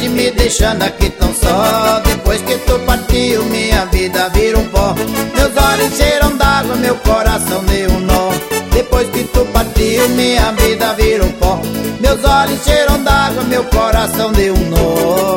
longe, me deixando aqui tão só. Depois que tu partiu, minha vida vira um pó. Meus olhos cheiram d'água, meu coração deu um nó. Depois que tu partiu, minha vida vira um pó. Meus olhos cheiram d'água, meu coração deu um nó.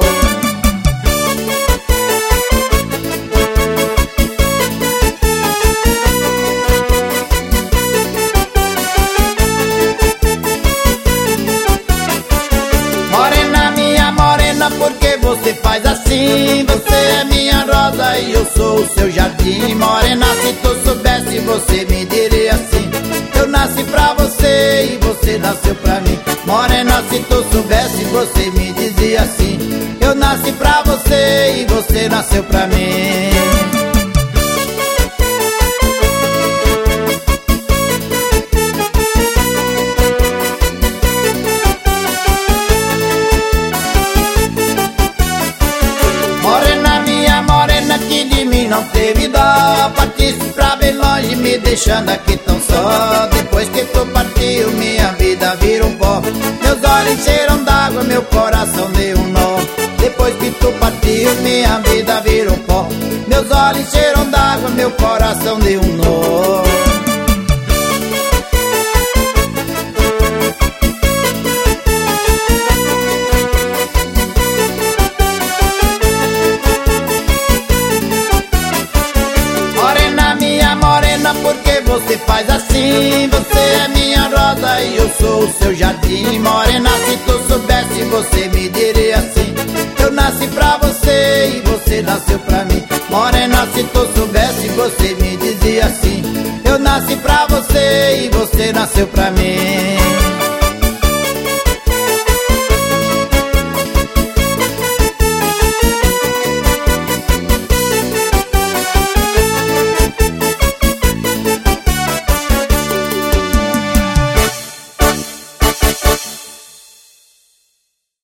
Morena, minha morena, por que você faz assim? Você é minha rosa e eu sou o seu jardim. Morena, se tu soubesse, você me diria assim: eu nasci pra você e você nasceu pra mim. Morena, se tu soubesse, você me dizia assim: eu nasci pra você e você nasceu pra mim. Morena, minha morena, que de mim não teve dó. Partiste pra bem longe, me deixando aqui tão só. Depois que tu partiu, minha vida vira um pó. Meus olhos cheiram d'água, meu coração deu um nó. Depois que tu partiu, minha vida vira um pó. Meus olhos cheiram d'água, meu coração deu um nó. Morena, minha morena, por que você faz assim? Você é minha rosa e eu sou o seu jardim. Morena, se tu soubesse, você me diria assim: eu nasci pra você e você nasceu pra mim. Morena, se tu soubesse, você me dizia assim: eu nasci pra você e